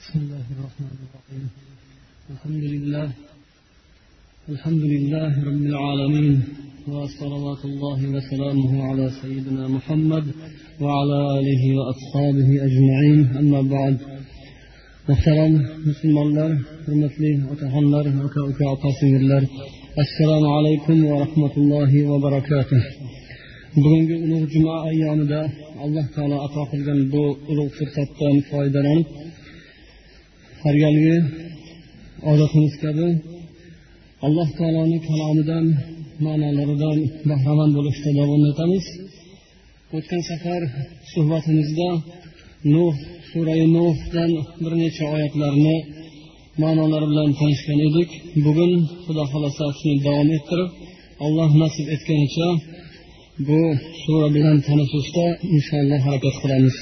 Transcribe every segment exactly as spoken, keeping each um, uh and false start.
بسم الله الرحمن الرحيم. الحمد لله الحمد لله رب العالمين، وصلوات الله وسلامه على سيدنا محمد وعلى آله وأصحابه أجمعين. أما بعد. Muhtaram musulmonlar, hurmatli otaxonlar, aka-uka, opa-singillar, assalomu alaykum va rahmatullohi va barakatuh. Bugungi ulug' juma ayyomida Alloh taolo ato qilgan bu ulug' fursatdan foydalanib, har galgi odatimiz kabi Alloh taoloning kalomidan, ma'nolaridan bahramand bo'lishda davom etamiz. O'tgan safar suhbatimizda Nuh Surah Nuhdan bir necha oyatlarni ma'nolari bilan tanishgan edik. Bugun Xudo xolasa shuni davom ettirib, Alloh nasib etganicha bu sura bilan tanishishda inshaalloh harakat qilamiz.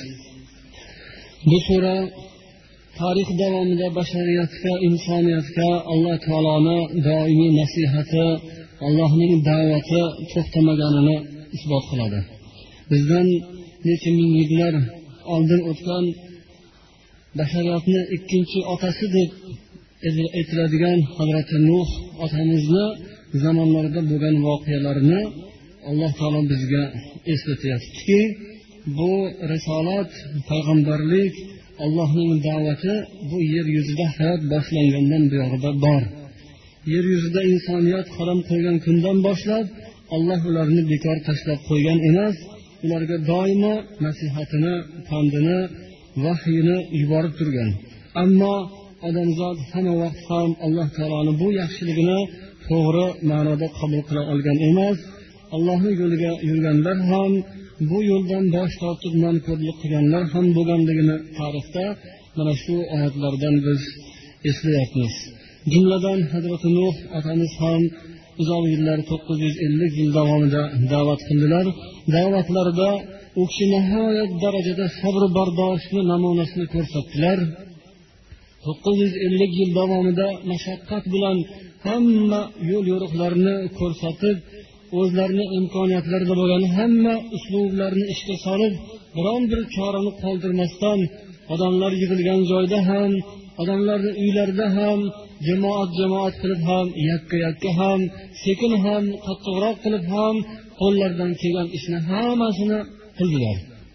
Bu sura tarix davomida bashariyatga, insoniyatga Alloh taoloning doimiy nasihati, Allohning da'vati to'xtamaganini isbot qiladi. Bizdan necha ming yillar oldin o'tgan bashariyatni ikkinchi otasi deb aytiladigan Hazrati Nuh otamizni zamonlarida bo'lgan voqealarni Alloh taolo bizga eslatyaptiki, bu risolat, payg'ambarlik, Allohning da'vati bu yer yuzida hayot boshlangandan buyog'ida bor. Yer yuzida insoniyat qadam qo'ygan kundan boshlab Alloh ularni bekor tashlab qo'ygan emas, ularga doimo nasihatini, pandini, vahyini yuborib turgan. Ammo odamzod hamma vaqt ham Alloh taoloning bu yaxshiligini to'g'ri ma'noda qabul qila olgan emas. Allohning yo'liga yurganlar ham, bu yo'ldan bosh tortib nonko'rlik qilganlar ham bo'lganligini tarixda mana shu oyatlardan biz eslayapmiz. Jumladan Hazrati Nuh otamiz ham uzoq yillar, to'qqiz yuz ellik yil davomida da'vat qildilar. Da'vatlarida u kishi nihoyat darajada sabr bardoshli namunasini ko'rsatdilar. to'qqiz yuz ellik yil davomida mashaqqat bilan hamma yo'l yo'riqlarni ko'rsatib, o'zlarini imkoniyatlarida bo'lgan hamma uslublarni ishga solib, biron bir chorani qoldirmasdan odamlar yig'ilgan joyda ham, odamlarning uylarida ham, jamoat jamoat qilib ham, yakka-yakka ham, sekin ham, qattiqroq qilib ham qo'llaridan kelgan ishni hammasini qildilar.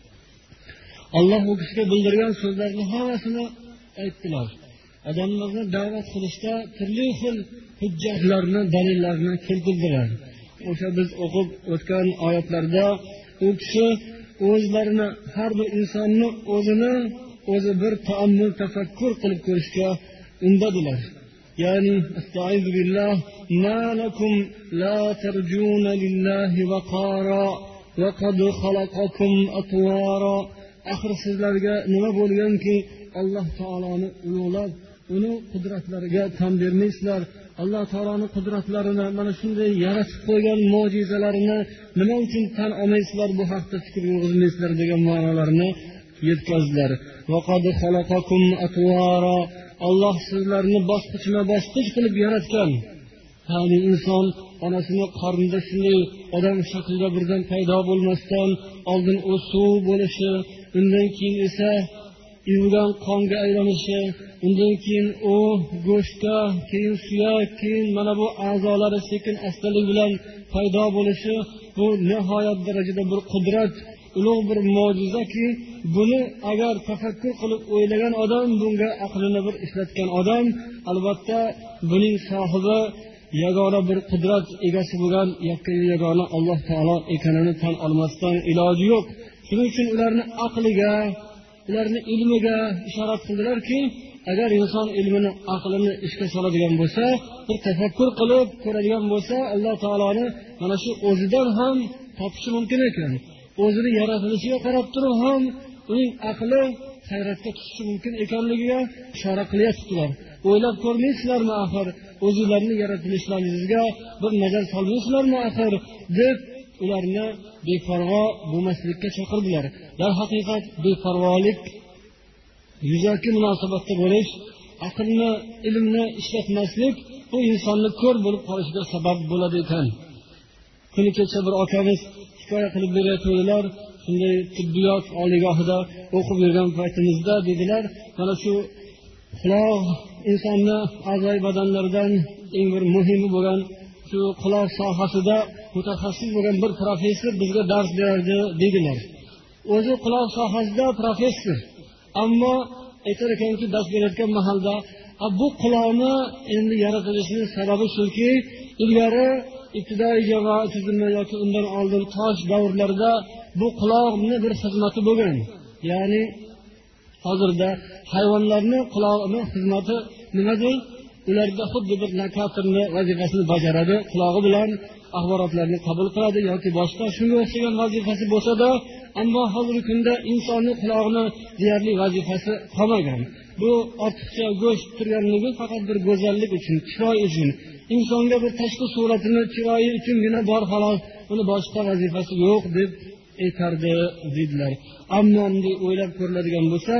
Alloh u kishiga bildirgan so'zlarni hammasini aytdilar. Odamlarni da'vat qilishda turli xil hujjatlarni, dalillarni keltirdilar. O'sha biz o'qib o'tgan oyatlarda u kishi o'zlarini, har bir insonni o'zini o'zi bir ta'ammul, tafakkur qilib ko'rishga undadilar. Ya'ni astag'izu billah, ma lakum la tarjuna lillahi waqara wa qad khalaqakum atwara. Axir sizlarga nima bo'lganki, Alloh taoloni ulug'lab, uni qudratlariga tan bermaysizlar. Alloh taoloning qudratlarini, mana shunday yaratib qo'ygan mo'jizalarini nima uchun tan olmaysizlar, bu haqda fikr yurg'izmaysizlar degan ma'nolarni yetkazdilar. Va qad khalaqakum atwara. Alloh sizlarni bosqichma-bosqich qilib yaratgan. Ya'ni inson onasini qornida shunday odam shaklida birdan paydo bo'lmasdan oldin u suv bo'lishi, undan keyin esa ivgan qonga aylanishi, undan keyin u go'shtga, keyin suyak, keyin mana bu a'zolari sekin astalik bilan paydo bo'lishi, bu nihoyat darajada bir qudrat, ulug' bir mo'jizaki, buni agar tafakkur qilib o'ylagan odam, bunga aqlini bir ishlatgan odam, albatta buning sohibi yagona bir qudrat egasi bo'lgan yakka yagona Alloh taolo ekanini tan olmasdan iloji yo'q. Shuning uchun ularni aqliga, ularni ilmiga ishorat qildilarki, agar inson ilmini, aqlini ishga soladigan bo'lsa, bir tafakkur qilib ko'radigan bo'lsa, Alloh taoloni mana shu o'zidan ham topishi mumkin ekan. O'zini yaratilishiga qarab turib ham uning aqli hayratga tushishi mumkin ekanligiga ishora qilyaptilar. O'ylab ko'rmaysizlarmi axir? O'zingizlarni yaratilishlaringizga bir nazar solmaysizlarmi axir? deb ularni beparvo bo'lmaslikka chaqirdilar. Dar haqiqat beparvolik, yuzaki munosabatda bo'lish, aqlni, ilmni ishlatmaslik bu insonni ko'r bo'lib qolishiga sabab bo'ladi ekan. Kuni kecha bir akamiz hikoya qilib berayotganlar, shunday tibbiyot oliygohida o'qib yurgan paytimizda dedilar, mana shu Quloq insonni a'zoyi badanlaridan eng bir muhimi bo'lgan shu quloq sohasida mutaxassis bo'lgan bir professor bizga dars berdi dedilar. O'zi quloq sohasida professor, ammo aytar ekanki, dars berayotgan mahalda bu quloqni endi yaratilishining sababi shuki, ilgari ibtidoiy jamoat tuzilma yoki undan oldin tosh davrlarida bu quloqni bir xizmati bo'lgan. Ya'ni hozirda hayvonlarning qulog'ining xizmati nimadir? Ularda xuddi bir lokatorni vazifasini bajaradi, qulog'i bilan axborotlarni qabul qiladi yoki boshqa shunga o'xshagan vazifasi bo'lsa-da, ammo hozirgi kunda insonning qulog'ini deyarli vazifasi qolmagan. Bu ortiqcha go'sht turganligi faqat bir go'zallik uchun, chiroy uchun, insonga bir tashqi suratini chiroyi uchungina bor xolos, uni boshqa vazifasi yo'q deb aytardi dedilar. Ammo endi o'ylab ko'riladigan bo'lsa,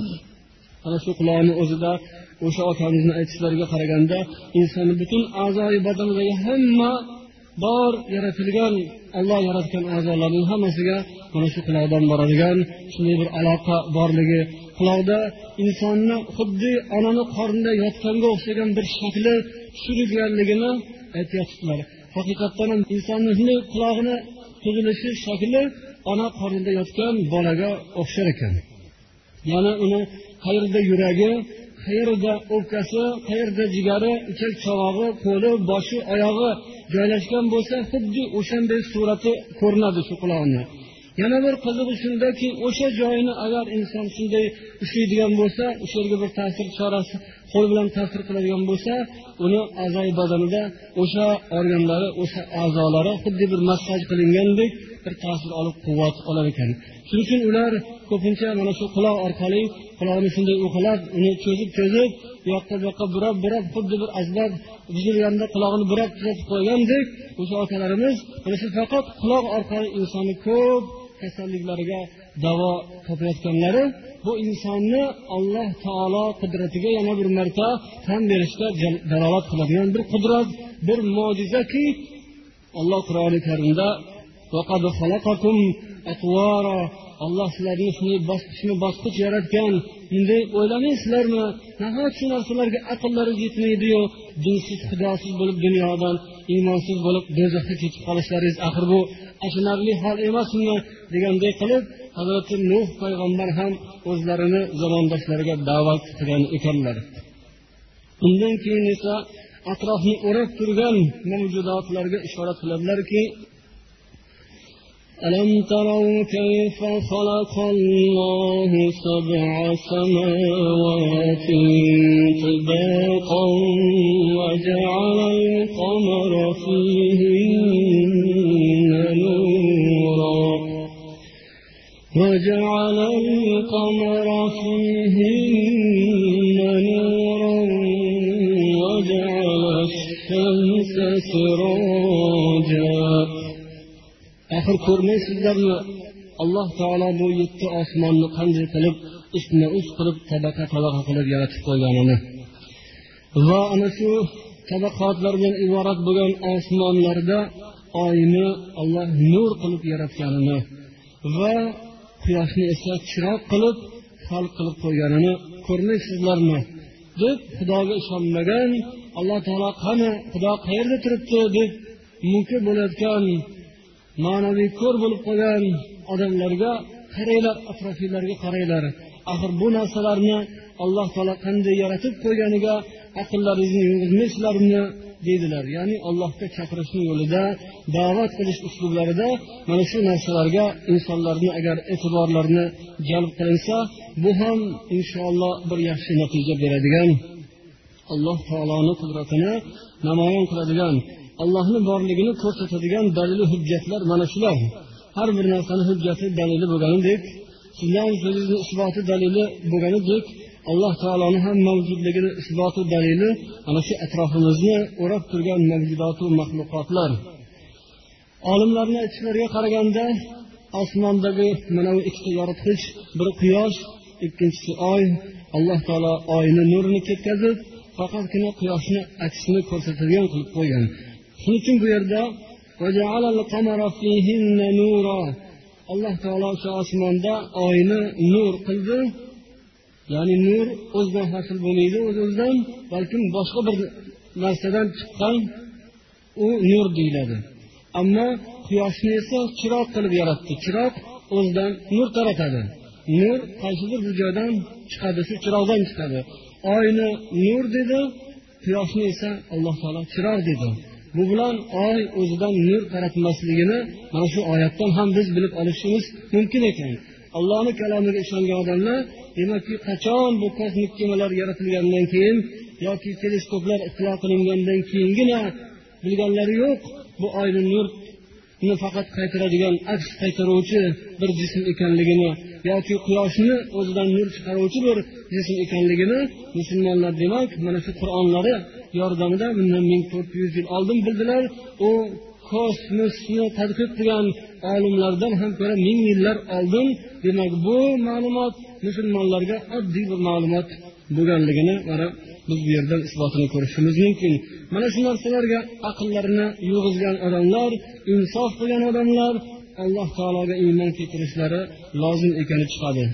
ana shu quloqni o'zida o'sha otamizning aytishlariga qaraganda insonning butun a'zoyi badanidagi hamma bor yaratilgan Alloh yaratgan a'zolarning hammasiga mana shu quloqdan boradigan shunday bir aloqa borligi, quloqda insonni xuddi onaning qornida yotganga o'xshagan bir shakli tushirganligini aytyaptilar. Haqiqatdan ham insonning shunday quloqini tuzilishi shakli ona qornida yotgan bolaga o'xshar ekan. Yana uni qayerda yuragi, qayerda o'pkasi, qayerda jigari, ichak chavog'i, qo'li, boshi, oyog'i joylashgan bo'lsa, xuddi o'shanday surati ko'rinadi shu quloqni. Yana bir qizig'i shundaki, o'sha joyini agar inson shunday ushlaydigan bo'lsa, o'sha yerga bir ta'sir chorasi qo'l bilan ta'sir qiladigan bo'lsa, uni a'zoyi badanida o'sha organlari, o'sha a'zolari xuddi bir massaj qilingandek bir ta'sir olib quvvat olar ekan. Shuning uchun ular ko'pincha mana shu quloq orqali quloqni shunday uqalab, uni cho'zib-cho'zib, yoqqa yoqqa burab-burab, xuddi bir asbab buzilganda quloqni burab tuzatib qo'ygandek, o'sha okalarimiz mana shu faqat quloq orqali insonni ko'p kasalliklariga davo topayotganlari, bu insonni Alloh taolo qudratiga yana bir marta tan berishda dalolat qiladigan bir qudrat, bir mo'jizaki Alloh Qur'oni Karimda vaqad xalaqakum atwara, Alloh sizlarni shunday bosqichma-bosqich yaratgan. Endi o'ylamaysizlarmi, nahot shu narsalarga aqllaringiz yetmaydi-yu, dinsiz, xudosiz bo'lib dunyodan, iymonsiz bo'lib do'zaxga ketib qolishlaringiz axir bu achinarli hol emasmi degandek qilib, Hazrati Nuh payg'ambar ham o'zlarini zamondoshlariga da'vat qilgan ekanlar. Undan keyin esa atrofni o'rab turgan mavjudotlarga ishorat qiladilarki, ألم تروا كيف خلق الله سبع سماوات طباقا وجعل القمر فيهن نورا وجعل القمر فيهن نورا وجعل الشمس سراجا. Axir ko'rmaysizlarmi, Alloh taolo bu yetti osmonni qanday qilib ustma ust qilib tabaqa-tabaqa qilib yaratib qo'yganini va ana shu tabaqotlardan iborat bo'lgan osmonlarda oyni Alloh nur qilib yaratganini va quyoshni esa chiroq qilib xalq qilib qo'yganini ko'rmaysizlarmi deb Xudoga ishonmagan, Alloh taolo qani, Xudo qayerda turibdi deb mumkin bo'layotgan ma'naviy ko'r bo'lib qolgan odamlarga qaranglar, atrofinglarga qaranglar. Axir bu narsalarni Alloh taolo qanday yaratib qo'yganiga aqllaringizni yurg'izmaysizlarmi dedilar. Ya'ni Allohga chaqirishning yo'lida, da'vat qilish uslublarida mana shu narsalarga insonlarni agar e'tiborlarini jalb qilinsa, bu ham inshaalloh bir yaxshi natija beradigan, Alloh taoloning qudratini namoyon qiladigan, Allohning borligini ko'rsatadigan dalil hujjatlar mana shular. Har bir narsaning hujjati dalili bo'lganidek, sizdan so'zingizning isboti dalili bo'lganidek, Alloh taoloning ham mavjudligini isboti dalili ana shu atrofimizni o'rab turgan mavjudot va maxluqotlar. Olimlarning aytishlariga qaraganda, osmondagi mana bu ikkita yoritgich, bir quyosh, ikkinchisi oy, Alloh taolo oyni nurini ketkazib, faqatgina quyoshni aksini ko'rsatadigan qilib qo'ygan. Shuning uchun bu yerda Alloh taolo shu osmonda oyni nur qildi ya'ni nur o'zidan hosil bo'lmaydi, o'z-o'zidan, balkim boshqa bir narsadan chiqqan u nur deyiladi. Ammo quyoshni esa chiroq qilib yaratdi. Chiroq o'zidan nur taratadi. Nur qaysidir bir joydan chiqadi, shu chiroqdan chiqadi. Oyni nur dedi, quyoshni esa Alloh taolo chiroq dedi. Bu bilan oy o'zidan nur taratmasligini mana shu oyatdan ham biz bilib olishimiz mumkin ekan. Allohning kalomiga ishongan odamlar, demakki, qachon bu kosmik kemalar yaratilgandan keyin yoki teleskoplar ixtilo qilingandan keyingina bilganlari yo'q, bu oyning nurni faqat qaytaradigan, aks qaytaruvchi bir jism ekanligini yoki quyoshni o'zidan nur chiqaruvchi bir jism ekanligini musulmonlar demak mana shu Qur'onlari yordamida bundan ming to'rt yuz yil oldin bildilar. U kosmosni tadqiq qilgan olimlardan ham ko'ra ming yillar oldin, demak bu ma'lumot musulmonlarga oddiy bir ma'lumot bo'lganligini mana biz bu yerdan isbotini ko'rishimiz mumkin. Mana shu narsalarga aqllarini yug'izgan odamlar, insof qilgan odamlar Alloh taologa iymon keltirishlari lozim ekani chiqadi.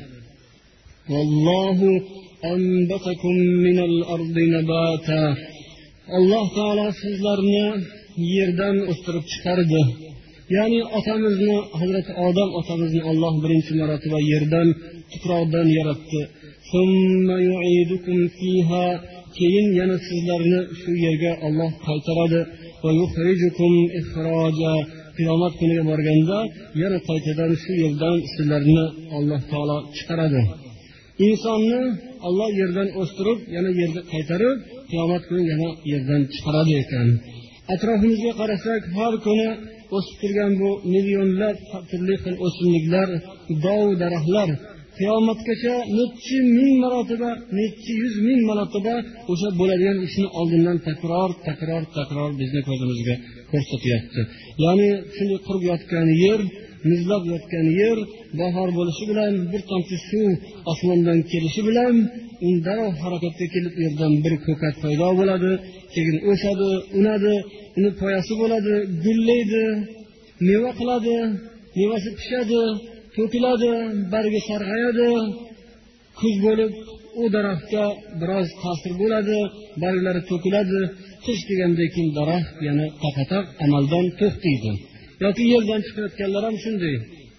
Vallohu anbatakum minal ardi nabata. Alloh taolo sizlarni yerdan o'stirib chiqardi. Ya'ni otamizni, Hazrat Odam otamizni Alloh birinchi marotaba yerdan, tuproqdan yaratdi. Summa yu'idukum fiha. Keyin yana sizlarni shu yerga Alloh qaytaradi. Va yukhrijukum ikhraja. Qiyomat kuniga borganda yana qaytadan shu yerdan sizlarni Alloh taolo chiqaradi. Insonni Alloh yerdan o'stirib, yana yerga qaytarib, qiyomat kuni yana yerdan chiqaradi ekan. Atrofimizga qarasak, har kuni o'sib turgan bu millionlab turli xil o'simliklar, dov daraxtlar qiyomatgacha necha ming marotaba, necha yuz ming marotaba o'sha bo'ladigan ishni oldindan takror, takror, takror bizni ko'zimizga ko'rsatyapti. Ya'ni shunday qurib yotgan yer, muzlab yotgan yer bahor bo'lishi bilan, bir tomchi suv osmondan kelishi bilan darrov harakatga kelib yerdan bir ko'kat paydo bo'ladi, keyin o'sadi, unadi, uni poyasi bo'ladi, gullaydi, meva qiladi, mevasi pishadi, to'kiladi, bargi sarg'ayadi. Kuz bo'lib u daraxtga biroz ta'sir bo'ladi, barglari to'kiladi. Qish kelgandan keyin daraxt yana taqataq amaldan to'xtaydi. Yoki yerdan chiqayotganlar ham shunday.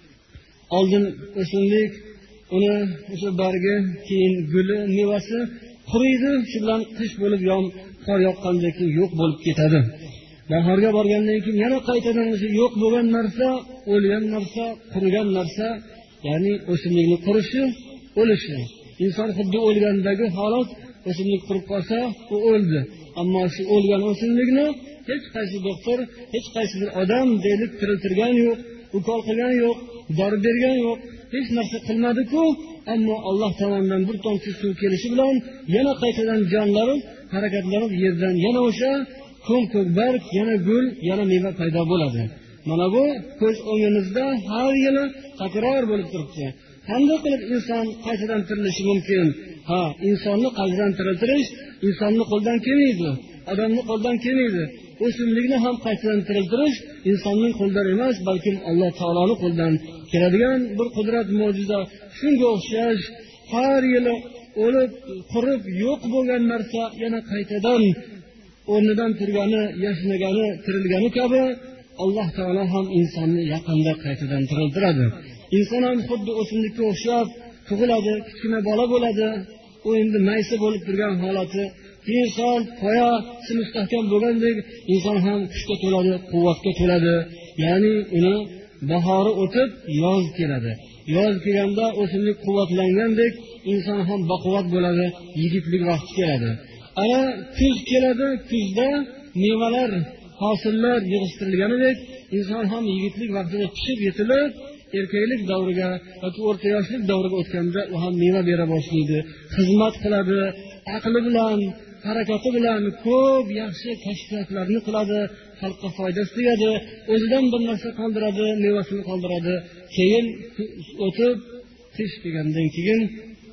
Oldin o'simlik, uni o'sha bargi, keyin guli, mevasi quriydi, shu bilan qish bo'lib yom qor yoqqandan keyin yo'q bo'lib ketadi. Bahorga borgandan keyin yana qaytadan o'sha yo'q bo'lgan narsa, o'lgan narsa, qurigan narsa, ya'ni o'simlikni qurishi, o'lishi. Inson xuddi o'lgandagi holat, o'simlik qurib qolsa, u o'ldi. Ammo shu o'lgan o'simlikni hech qaysi doktor, hech qaysi bir odam deylik tiriltirgan yo'q, ukol qilgan yo'q, dori bergan yo'q, hech narsa qilmadi-ku, ammo Alloh tomonidan bir tomchi suv kelishi bilan yana qaytadan jonlanib, harakatlanib yerdan yana o'sha ko'm-ko'k barg, yana gul, yana meva paydo bo'ladi. Mana bu ko'z o'ngimizda har yili takror bo'lib turibdi. Qanday qilib inson qaytadan tirilishi mumkin? Ha, insonni qaytadan tiriltirish insonni qo'ldan kelmaydi, odamning qo'ldan kelmaydi. O'simlikni ham qaytadan tiriltirish insonning qo'lidan emas, balki Alloh taoloning qo'lidan keladigan bir qudrat, mo'jiza. Shunga o'xshash har yili o'lib, qurib, yo'q bo'lgan narsa yana qaytadan o'rnidan turgani, yashnagani, tirilgani kabi Alloh taolo ham insonni yaqinda qaytadan tiriltiradi. Inson ham xuddi o'simlikka o'xshab tug'iladi, kichkina bola bo'ladi. U endi maysa bo'lib turgan holati, keyin son poyasi mustahkam bo'lgandek inson ham kuchga to'ladi, quvvatga to'ladi. Ya'ni uni bahori o'tib, yoz keladi. Yoz kelganda o'simlik quvvatlangandek inson ham baquvvat bo'ladi, yigitlik vaqti keladi. Ana kuz keladi, kuzda mevalar, hosillar yig'ishtirilganidek inson ham yigitlik vaqtida pishib yetilib, erkaklik davriga yoki o'rta yoshlik davriga o'tganda u ham meva bera boshlaydi, xizmat qiladi, aqli bilan, harakati bilan ko'p yaxshi kashfiyotlarni qiladi, xalqqa foydasi tegadi, o'zidan bir narsa qoldiradi, mevasini qoldiradi. Keyin o'tib qish kelgandan keyin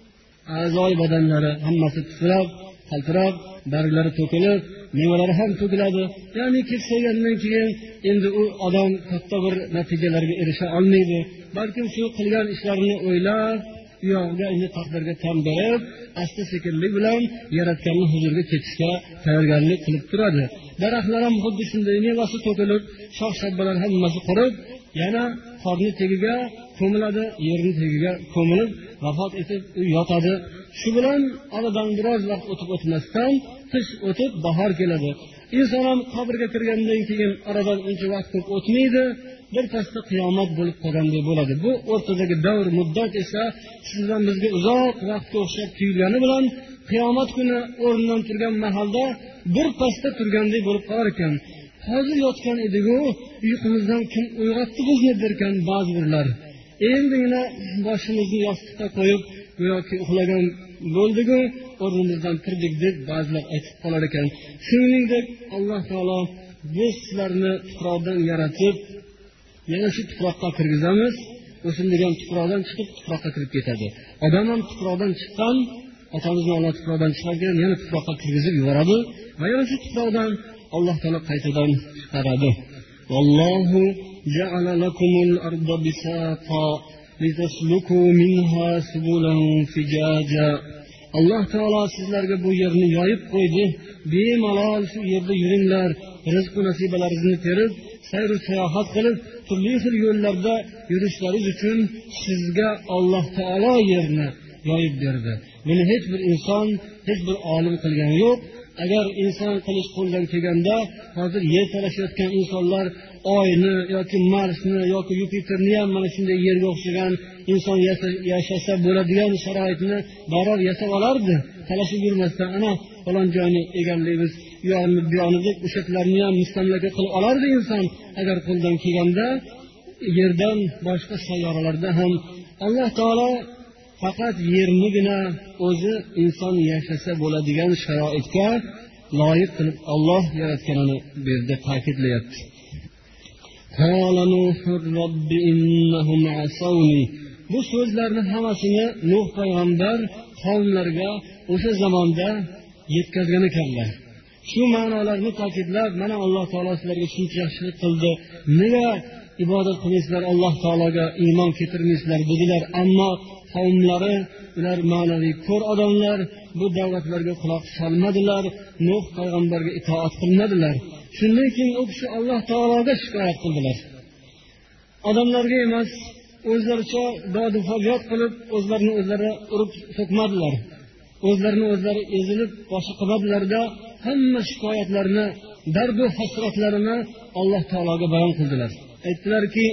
a'zoy badanlari hammasi titrab, qaltirab, barglari to'kilib, mevalari ham to'kiladi. Ya'ni keksagandan keyin endi u odam katta bir natijalarga erisha olmaydi. Balki shu qilgan ishlarini o'ylab, u yog'iga endi taqdirga tan berib, asta sekinlik bilan yaratganning huzuriga ketishga tayyorgarlik qilib turadi. Daraxtlar ham xuddi shunday, mevasi to'kilib, shox-shabbalar hammasi qurib, yana qorni tegiga ko'miladi, yerning tegiga ko'milib vafot etib yotadi. Shu bilan oradan biroz vaqt o'tib o'tmasdan qish o'tib bahor keladi. Inson ham qabrga kirgandan keyin oradan uncha vaqt ko'p o'tmaydi, bir pasda qiyomat bo'lib qolgandek bo'ladi. Bu o'rtadagi davr muddat esa sizdan bizga uzoq vaqtga o'xshab tuyulgani bilan qiyomat kuni o'rnidan turgan mahalda bir pasda turgandek bo'lib qolar ekan. Hozir yotgan edigu, uyqumizdan kim uyg'otdi bizni derkan ba'zi birlar. Endigina boshimizni yostiqqa qo'yib yoki uxlagan bo'ldigu, o'rnimizdan turdik deb ba'zilar aytib qolar ekan. Shuningdek Alloh taolo biz sizlarni tuproqdan yaratib, yana shu tuproqqa kirgizamiz. O'simdigan tuproqdan chiqib tuproqqa kirib ketadi. Odam ham tuproqdan chiqqan, otamizni Alloh tuproqdan chiqargan, yana tuproqqa kirgizib yuboradi va yana shu tuproqdan Alloh taolo qaytadan chiqaradi. Vallohu ja'ala lakumul arda bisaqa litasluku minha subulan fijaja. Alloh taolo sizlarga bu yerni yoyib qo'ydi. Bemalol shu yerda yuringlar, rizq va nasibalaringizni terib, sayr va sayohat qilib, turli xil yo'llarda yurishlaringiz uchun sizga Alloh taolo yerni yoyib berdi. Buni hech bir inson, hech bir olim qilgani yo'q. Agar inson qilish qo'ldan kelganda, hozir yer talashayotgan insonlar oyni yoki Marsni yoki Yupiterni ham mana shunday yerga o'xshagan inson yashasa bo'ladigan sharoitni darrov yasab olardi. Talashib yurmasdan ana falon joyni egallaymiz, u yoqni bu yoqni deb o'shalarni ham mustamlaka qilib olardi inson agar qo'ldan kelganda. Yerdan boshqa sayyoralarda ham Alloh taolo faqat yernigina o'zi inson yashasa bo'ladigan sharoitga loyiq qilib Alloh yaratganini bu yerda ta'kidlayapti. Bu so'zlarni hammasini Nuh payg'ambar qavmlarga o'sha zamonda yetkazgan ekanlar. Shu ma'nolarni ta'kidlab, mana Alloh taolo sizlarga shuncha yaxshilik qildi, nega ibodat qilmaysizlar, Alloh taologa iymon keltirmaysizlar dedilar. Ammo qavmlari, ular ma'naviy ko'r odamlar, bu da'vatlarga quloq solmadilar, Nuh payg'ambarga itoat qilmadilar. Shundan keyin u kishi Alloh taologa shikoyat qildilar. Odamlarga emas, o'zlaricha dod-u faryod qilib, o'zlarini o'zlari urib so'kmadilar. O'zlarini o'zlari ezilib boshi qiladilarda, hamma shikoyatlarini, dardu hasratlarini Alloh taologa bayon qildilar. Aytdilarki: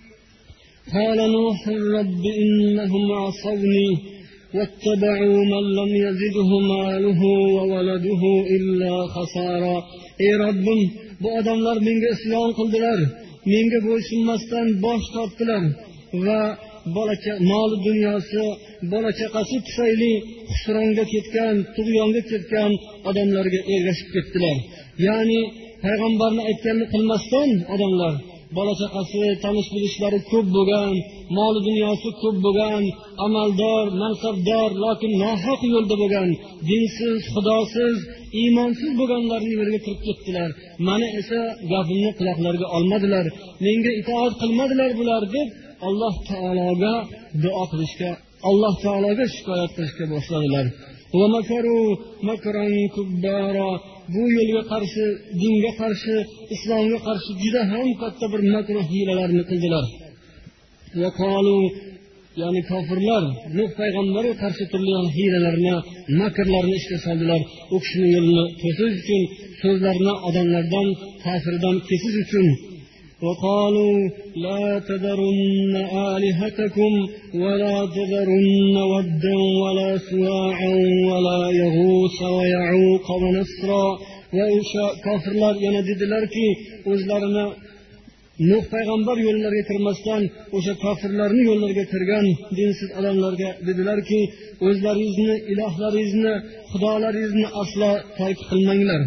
قال نوح رب إنهم عصوني واتبعوا من لم يزده ماله وولده إلا خسارا. Ey Rabbim, bu odamlar menga isyon qildilar, menga bo'ysunmasdan bosh tortdilar va bolacha mol dunyosi, bola chaqasi tufayli xusronga ketgan, tug'yonga ketgan odamlarga ergashib ketdilar. Ya'ni payg'ambarning aytganini qilmasdan odamlar bola chaqasi, tanish bilishlari ko'p bo'lgan, mol dunyosi ko'p bo'lgan, amaldor, mansabdor, lekin nohaq yo'lda bo'lgan, dinsiz, xudosiz, iymonsiz bo'lganlarning yo'liga kirib ketdilar. Meni esa gapimni quloqlariga olmadilar, menga itoat qilmadilar bular deb Alloh taologa duo qilishga, Alloh taologa shikoyat qilishga boshladilar. Va makaru makran kubbara. Bu yo'lga qarshi, dinga qarshi, islomga qarshi juda ham katta bir makruh hiylalarni qildilar. Va qalu, ya'ni kofirlar Nuh payg'ambarga qarshi turli hiylalarni, makrlarni ishga soldilar. U kishining yo'lini to'sish uchun, so'zlarini odamlardan, ta'siridan kesish uchun. Va qalu la tadarunna alihatakum va la tadarunna waddan va la suwa'an va la yaghus va ya'uq va nasra. Va o'sha kofirlar yana dedilarki, o'zlarini Nuh payg'ambar yo'llariga kirmasdan o'sha kofirlarning yo'llariga kirgan dinsiz odamlarga dedilarki, o'zlaringizni, ilohlaringizni, xudolaringizni aslo tark qilmanglar.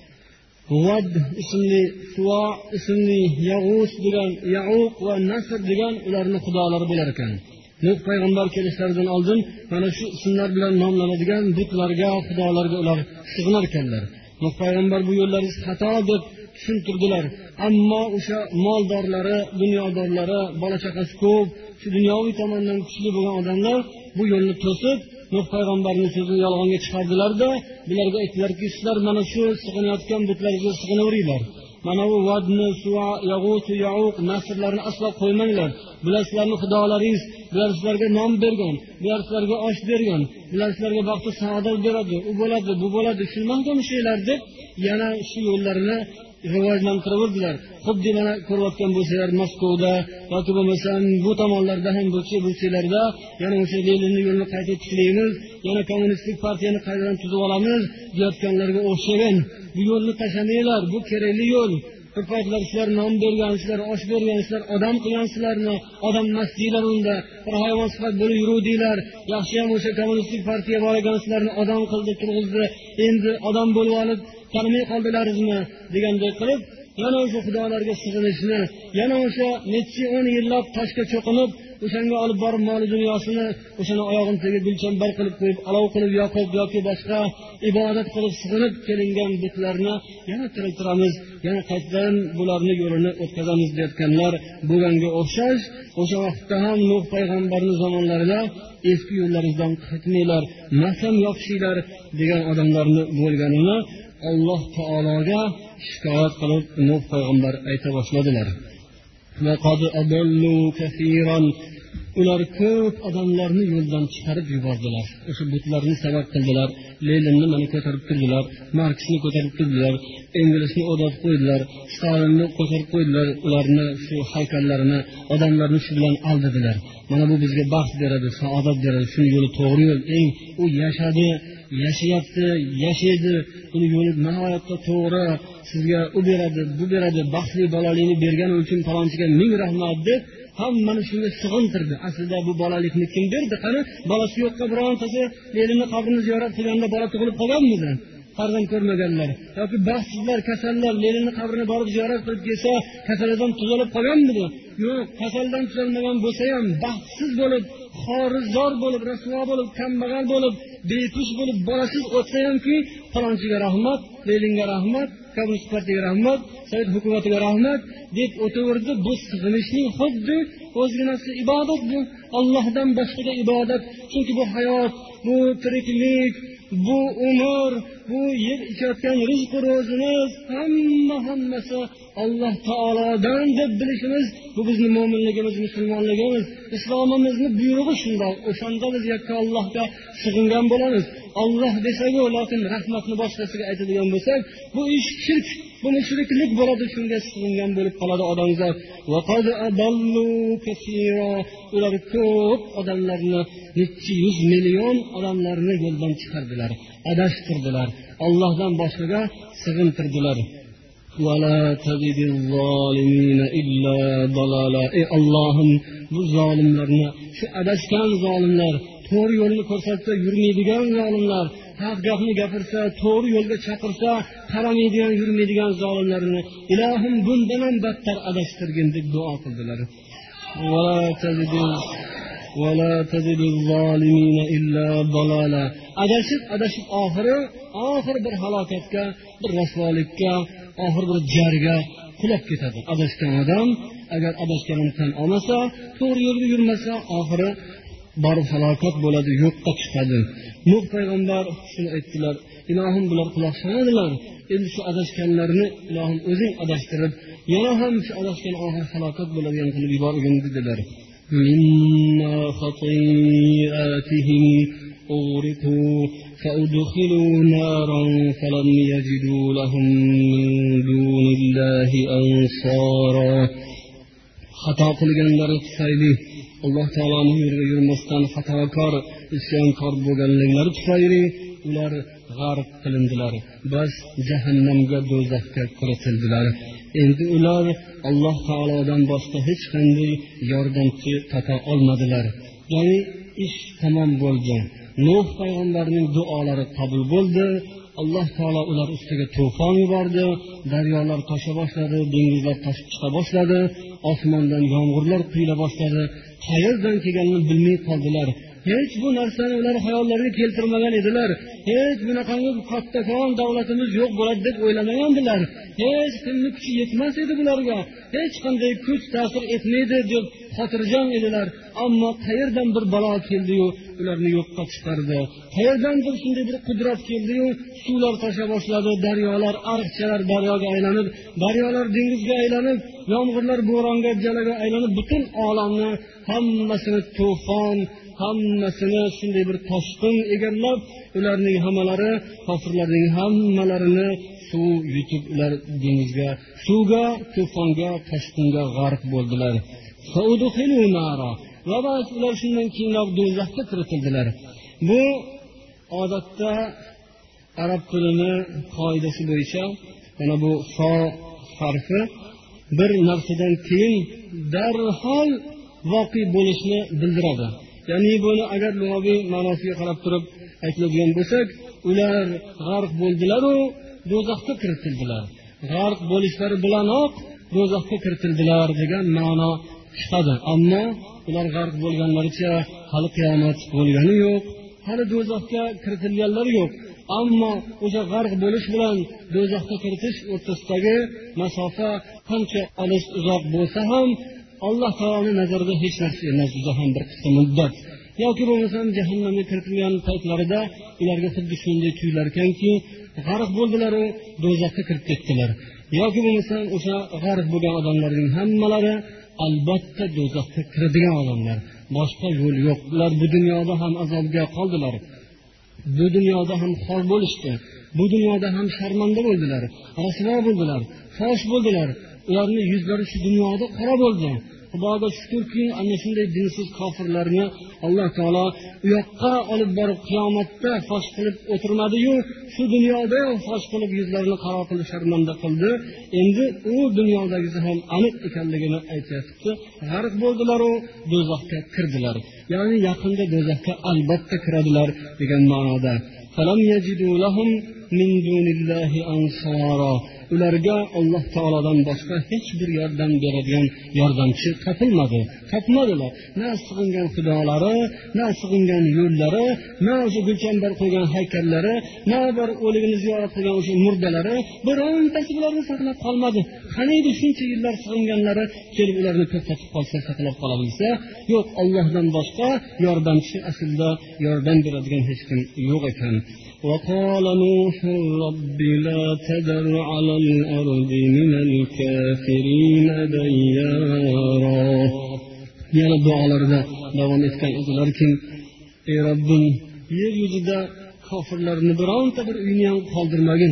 Vad ismli, Suva ismli, Yag'us degan, Ya'uq va Nasr degan ularning xudolari bo'lar ekan. Nuh payg'ambar kelishlaridan oldin mana shu ismlar bilan nomlanadigan butlarga, xudolarga ular sig'inar ekanlar. Nuh payg'ambar bu yo'llaringiz xato deb tushuntirdilar. Ammo o'sha moldorlari, dunyodorlari, bola chaqasi ko'p, shu dunyoviy tomondan kuchli bo'lgan odamlar bu yo'lni to'sib Nuh payg'ambarning so'zini yolg'onga chiqardilar-da, bularga aytdilarki, sizlar mana shu sig'inayotgan butlarga sig'inaveringlar. Mana bu Vadni, Suva, Yag'ut, Yauq nasrlarni aslo qo'ymanglar. Bular sizlarning xudolaringiz, bular sizlarga nom bergan, bular sizlarga osh bergan, bular sizlarga baxt va saodat beradi, u bo'ladi, bu bo'ladi, shundan şeylar deb yana shu yo'llarni rivojlantirdilar. Xuddi mana ko'rayotgan bo'lsalar Moskvada yoki bo'lmasam bu tomonlarda ham bo'lsa, bo'lsalarda yana o'sha Leninning yo'lini qayta tiklaymiz, yana kommunistik partiyani qaytadan tuzib olamiz deyotganlarga o'xshagan bu yo'lni tashlamanglar, bu kerakli yo'l. Bir paytlar sizlar nom bergansizlar, osh bergansizlar, odam qilgansizlarni, odam emasdinglar unda, bir hayvon sifat bo'lib yuruvdinglar. Yaxshi ham o'sha kommunistik partiya bor ekansizlarni odam qildi, turg'izdi. Endi odam bo'lib olib tanimay qoldilarizmi degandek qilib, yana o'sha xudolarga sig'inishni, yana o'sha necha o'n yillab toshga cho'qinib, o'shanga olib borib mol dunyosini o'shani oyog'ini tagiga gulchambar qilib qo'yib, olov qilib yoqib yoki boshqa ibodat qilib sig'inib kelingan butlarni yana tiriltiramiz, yana qaytadan bularni yo'lini o'tkazamiz deyotganlar bo'lganga o'xshash. O'sha vaqtda ham Nuh payg'ambarning zamonlarida eski yo'llaringizdan qaytmanglar, masam yopishinglar degan odamlarni bo'lganini Alloh taologa shikoyat qilib Nuh payg'ambar ayta boshladilar. Laqad adallu kaseeran, ular ko'p odamlarni yo'ldan chiqarib yubordilar. O'sha butlarni sabab qildilar. Leninni mana ko'tarib turdilar, Marksni ko'tarib turdilar, Engelsni o'rdatib qo'ydilar, Stalinni ko'tarib qo'ydilar, ularni shu haykallarini odamlarni shu bilan aldadilar. Mana bu bizga baxt beradi, saodat beradi, shu yo'li to'g'ri yo'l. Eng u yashadi, yashayapti, yashaydi, uni yo'li nihoyatda to'g'ri, sizga u beradi, bu beradi, baxtli bolalikni bergani uchun falonchiga ming rahmat deb hammani shunga sig'intirdi. Aslida bu bolalikni kim berdi? Qani bolasi yo'qqa birontasi Leninni qabrini ziyorat qilganda bola tug'ilib qolganmidi? Farzand ko'rmaganlar yoki baxtsizlar, kasallar Leninni qabrini borib ziyorat qilib kelsa, kasalidan tuzalib qolganmidi? Yo'q, kasaldan tuzalmagan bo'lsa ham baxtsiz bo'lib, xorizor bo'lib, rasvo bo'lib, kambag'al bo'lib, bepush bo'lib, bolasiz o'tsa hamki, falonchiga rahmat, Leninga rahmat, kommunist partiyaga rahmat, sovet hukumatiga rahmat deb o'taverdi. Bu sig'inishning xuddi o'zginasi ibodat bu. Allohdan boshqaga ibodat. Chunki bu hayot, bu tiriklik, bu umr, bu yer ichayotgan rizq ro'zimiz hamma hammasi Alloh taolodan deb bilishimiz, bu bizning mo'minligimiz, musulmonligimiz, islomimizning buyrug'i shunday. O'shanda biz yakka Allohga sig'ingan bo'lamiz. Alloh desak-ku, lekin rahmatni boshqasiga aytadigan bo'lsak, bu ish shirk, bu mushriklik bo'ladi, shunga sig'ingan bo'lib qoladi odamzod. Va qad adallu kaseera, ular ko'p odamlarni, necha yuz million odamlarni yo'ldan chiqardilar, adashtirdilar, Allohdan boshqaga sig'intirdilar. ولا تزد الظالمين إلا ضلالا. Ey Allohim, bu zolimlarni, shu adashgan zolimlar, to'g'ri yo'lni ko'rsatsa yurmaydigan zolimlar, haq gapni gapirsa, to'g'ri yo'lga chaqirsa qaramaydigan, yurmaydigan zolimlarni ilohim bundan ham battar adashtirgin deb duo qildilar. ولا تزد ولا تزد الظالمين إلا ضلالا. Adashib, adashib oxiri, oxir bir halokatga, bir rasvolikka, oxir bir jarga qulab ketadi. Adashgan odam agar adashganini tan olmasa, to'g'ri yo'lga yurmasa, oxiri borib halokat bo'ladi, yo'qqa chiqadi. Nuh payg'ambar shuni aytdilar. Ilohim bular quloq soladilar. Endi shu adashganlarni ilohim o'zing adashtirib, yana ham shu adashgan oxir halokat bo'ladigan qilib yuborgin dedilar. Minna khati'atihim ughriqu فأدخلوا نارا فلم يجدوا لهم من دون الله أنصارا. Xato qilganlari tufayli, Alloh taoloning yo'liga yurmasdan xatokor, isyonkor bo'lganliklari tufayli ular g'arq qilindilar. Bas jahannamga, do'zaxga kiritildilar. Endi ular Alloh taolodan boshqa hech qanday yordamchi topa olmadilar. Ya'ni ish tamom bo'ldi. Nuh payg'ambarning duolari qabul bo'ldi. Alloh taolo ular ustiga to'fon yubordi, daryolar tosha boshladi, dengizlar toshib chiqa boshladi, osmondan yomg'irlar quyila boshladi. Qayerdan kelganini bilmay qoldilar. hech bu narsani ular hayollariga keltirmagan edilar. Hech bunaqangi kattakon davlatimiz yo'q bo'ladi deb o'ylamagandilar. Hech kimning kuchi yetmas edi bularga. Hech qanday kuch ta'sir etmaydi deb xotirjam edilar. Ammo qayerdan bir balo keldi-yu, ularni yo'qqa chiqardi. Qayerdandir shunday bir qudrat keldi-yu, suvlar tosha boshladi, daryolar, ariqchalar daryoga aylanib, daryolar dengizga aylanib, yomg'irlar bo'ronga, jalaga aylanib, butun olamni hammasini to'fon, hammasini shunday bir toshqin egallab, ularning hammalari, kofirlarning hammalarini suv yutib, ular dengizga, suvga, to'fonga, toshqinga g'arq bo'ldilar. Faudkhilu nara. Va ular shundan keyin do'zaxga kiritildilar. Bu odatda arab tilini qoidasi bo'yicha mana bu so harfi bir narsadan keyin darhol voqe bo'lishni bildiradi. Ya'ni buni agar lug'aviy ma'nosiga qarab turib aytiladigan bo'lsak, ular g'arq bo'ldilar-u, do'zaxga kiritildilar. G'arq bo'lishlari bilanoq do'zaxga kiritildilar degan ma'no chiqadi. Ammo ular g'arq bo'lganlaricha hali qiyomat bo'lgani yo'q, hali do'zaxga kiritilganlari yo'q. Ammo o'sha g'arq bo'lish bilan do'zaxga kiritish o'rtasidagi masofa qancha olis uzoq bo'lsa ham Alloh taoloning nazarida hech narsa emas, juda ham bir qisqa muddat. Yoki bo'lmasam jahannamga kiritilgan paytlarida ularga xuddi shunday tuyular ekanki, g'arq bo'ldilar-u, do'zaxga kirib ketdilar. Yoki bo'lmasam o'sha g'arq bo'lgan odamlarning hammalari albatta do'zaxga kiradigan odamlar. Boshqa yo'l yo'q. Ular bu dunyoda ham azobga qoldilar. Bu dunyoda ham xor bo'lishdi. Bu dunyoda ham sharmanda bo'ldilar, rasvo bo'ldilar, fosh bo'ldilar. Ularning yuzlari shu dunyoda qora bo'ldi. Xudoga shukrki, ana shunday dinsiz kofirlarni Alloh taolo u yoqqa olib borib qiyomatda fosh qilib o'tirmadi-yu, shu dunyoda fosh qilib yuzlarini qaro qilib sharmanda qildi. Endi u dunyodagisi ham aniq ekanligini aytyapti. G'arq bo'ldilar-u, do'zaxga kirdilar. Ya'ni yaqinda do'zaxga albatta kiradilar degan ma'noda. Falam yajidu lahum min dunillahi ansara. Ularga Alloh taolodan boshqa hech bir yordam beradigan yordamchi topilmadi. Topmadilar. Na sig'ingan xudolari, na sig'ingan yo'llari, na o'sha gulchambar qo'ygan haykallari, na bir o'ligini ziyorat qilgan o'sha murdalari, birontasi ularni saqlab qolmadi. Qaniydi shuncha yillar sig'inganlari kelib ularni to'xtatib qolsa, saqlab qolabilsa, yo'q, Allohdan boshqa yordamchi aslida yordam beradigan hech kim yo'q ekan. وقال نوح رب لا تذر على الأرض من الكافرين ديارا. yana duolarida davom etgan edilarki, ey Robbim, yer yuzida kofirlarni bironta bir uyni ham qoldirmagin.